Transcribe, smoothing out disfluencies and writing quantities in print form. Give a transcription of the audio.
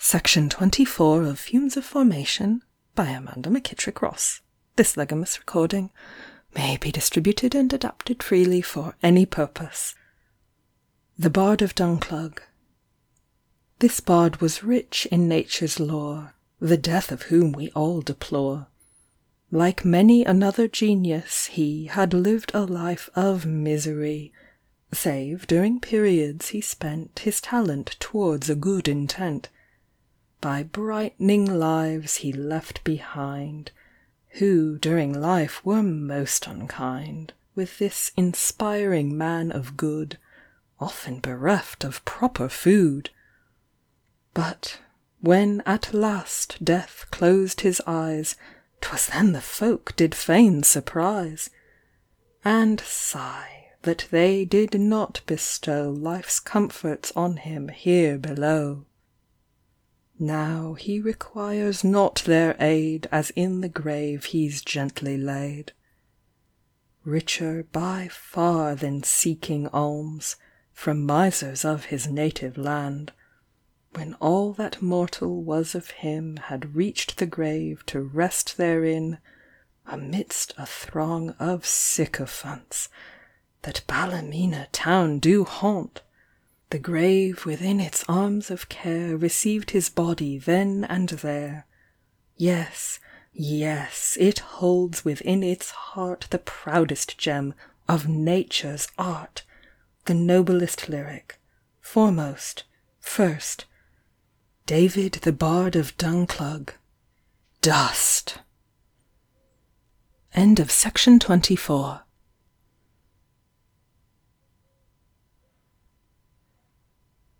Section 24 of Fumes of Formation by Amanda McKittrick Ross. This Legamus recording may be distributed and adapted freely for any purpose. The Bard of Dunclug. This bard was rich in nature's lore, the death of whom we all deplore. Like many another genius, he had lived a life of misery, save during periods he spent his talent towards a good intent. By brightening lives he left behind, who during life were most unkind, with this inspiring man of good, often bereft of proper food. But when at last death closed his eyes, 'twas then the folk did feign surprise, and sigh that they did not bestow life's comforts on him here below. Now he requires not their aid, as in the grave he's gently laid. Richer by far than seeking alms from misers of his native land, when all that mortal was of him had reached the grave to rest therein, amidst a throng of sycophants that Ballymena town do haunt. The grave within its arms of care received his body then and there. Yes, yes, it holds within its heart the proudest gem of nature's art, the noblest lyric, foremost, first, David the Bard of Dunclug. Dust! End of section 24.